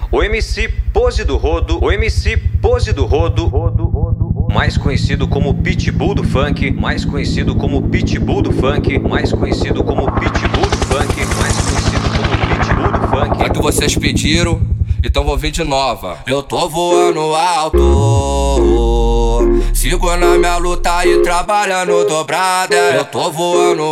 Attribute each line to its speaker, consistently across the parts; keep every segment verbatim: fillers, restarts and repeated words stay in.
Speaker 1: O M C Pose do Rodo, o M C Pose do Rodo, Rodo, Rodo, mais conhecido como Pitbull do Funk, mais conhecido como Pitbull do Funk, mais conhecido como Pitbull do Funk, mais conhecido como Pitbull do Funk.
Speaker 2: É que vocês pediram, então vou vir de nova. Eu tô voando alto, sigo na minha luta e trabalhando dobrada. Eu tô voando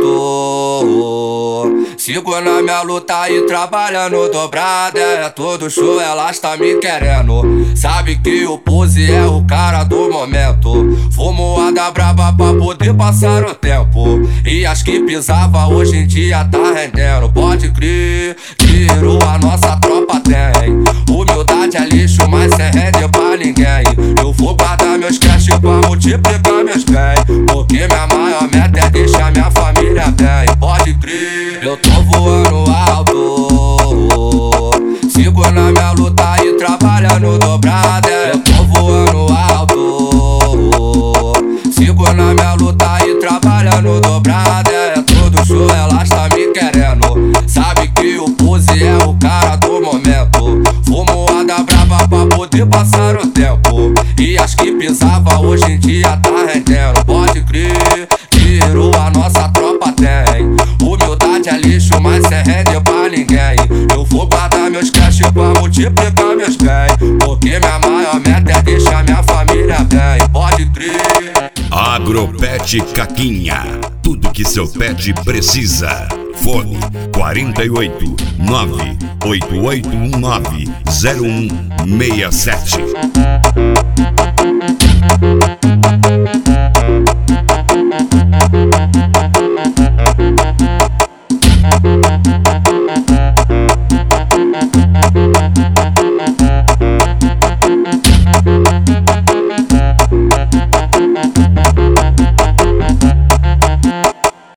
Speaker 2: alto, sigo na minha luta e trabalhando dobrada. É todo show, elas tá me querendo. Sabe que o Pose é o cara do momento. Fumoada braba pra poder passar o tempo. E as que pisava hoje em dia tá rendendo. Pode crer, tiro a nossa tropa tem. Humildade é lixo, mas cê rende pra ninguém. Eu vou guardar meus cash pra multiplicar meus bens, porque minha maior meta é deixar minha família bem. Pode crer, eu tô voando alto, sigo na minha luta e trabalhando dobrada. Eu tô voando alto, sigo na minha luta e trabalhando dobrada. É todo show, elas tá me querendo. Sabe que o Pose é o cara do momento. Fumoada brava pra poder passar o tempo. E as que pisava hoje em dia tá rendendo. Pode crer, tiro a nossa tropa tem. Humildade é lixo, mas cê rende pra ninguém. Eu vou guardar meus cash pra multiplicar meus bens, porque minha maior meta é deixar minha família bem. Pode crer.
Speaker 3: Agropet Caquinha, tudo que seu pet precisa. Fone quarenta e oito, nove oito oito um nove, zero um seis sete.